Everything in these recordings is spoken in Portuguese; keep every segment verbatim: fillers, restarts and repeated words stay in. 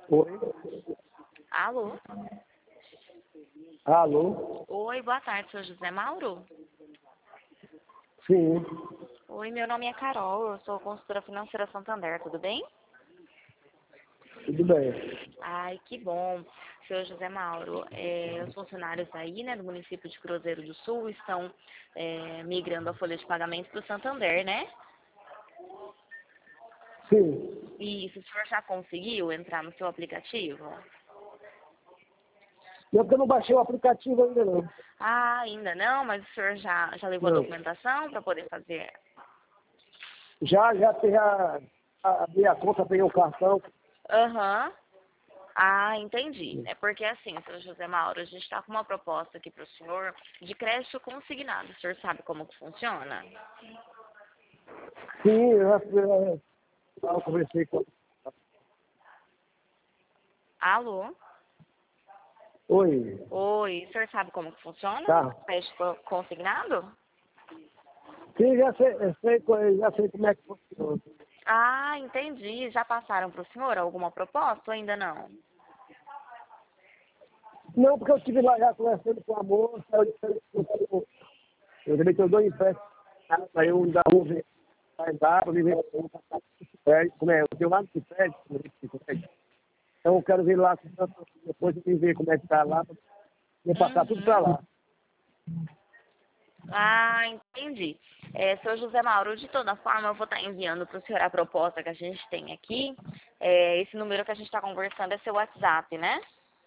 Oi. Alô? Alô? Oi, boa tarde, sou José Mauro? Sim. Oi, meu nome é Carol, eu sou consultora financeira Santander, tudo bem? Tudo bem. Ai, que bom. Seu José Mauro, é, os funcionários aí, né, do município de Cruzeiro do Sul estão é, migrando a folha de pagamento para o Santander, né? Sim. E isso, o senhor já conseguiu entrar no seu aplicativo? Eu porque eu não baixei o aplicativo ainda não. Ah, ainda não, mas o senhor já, já levou a Não. documentação para poder fazer? Já, já, já abri a conta, peguei o cartão. Aham. Ah, entendi. É porque assim, seu José Mauro, a gente está com uma proposta aqui para o senhor de crédito consignado. O senhor sabe como que funciona? Sim, eu já eu, eu conversei com. Alô? Oi. Oi, o senhor sabe como que funciona? Tá. Crédito consignado? Sim, já sei, eu sei, co- já sei como é que funciona. Ah, entendi. Já passaram para o senhor alguma proposta ou ainda não? Não, porque eu estive lá já conversando com a moça, eu disse que eu eu também tenho dois empréstimos, aí eu ainda vou ver, vai dar, me ver como é, eu tenho lá no Ciped, então eu quero ver lá, depois eu me ver como é que tá lá, vou passar tudo para Uhum. lá. Ah, entendi. É, seu José Mauro, de toda forma, eu vou estar enviando para o senhor a proposta que a gente tem aqui. É, esse número que a gente está conversando é seu WhatsApp, né?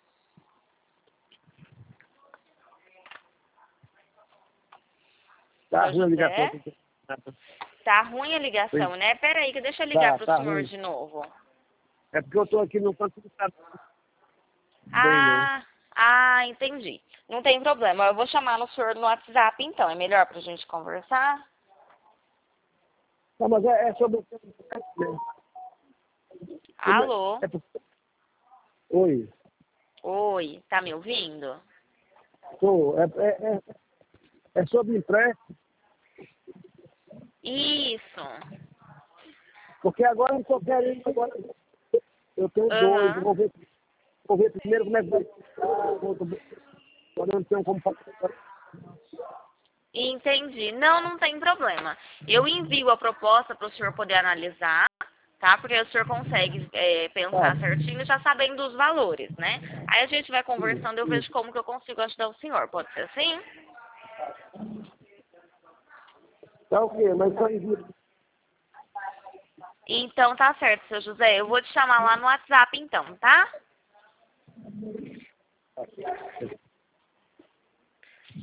Tá Seu ruim a ligação. José? Tá ruim a ligação, né? Pera aí, que deixa eu ligar Tá, para o tá senhor ruim. de novo. É porque eu tô aqui, não consigo estar bem, não. Ah, ah, entendi. Não tem problema. Eu vou chamar no senhor no WhatsApp, então. É melhor para a gente conversar? Não, mas é, é sobre o mesmo. Alô? É porque... Oi, Oi, tá me ouvindo? tô, é, é, é, é sobre empréstimo, Isso. porque agora eu não tô querendo, agora eu tenho dois, eu Aham. vou ver, vou ver primeiro como é que vai ficar, eu vou- agora eu não tenho como fazer. Entendi. Não, não tem problema. Eu envio a proposta para o senhor poder analisar, tá? Porque o senhor consegue é, Tá, pensar certinho, já sabendo dos valores, né? Aí a gente vai sim, conversando, eu sim. vejo como que eu consigo ajudar o senhor. Pode ser assim? Tá o quê? Mas só envio. Então tá certo, seu José. Eu vou te chamar lá no WhatsApp então, tá?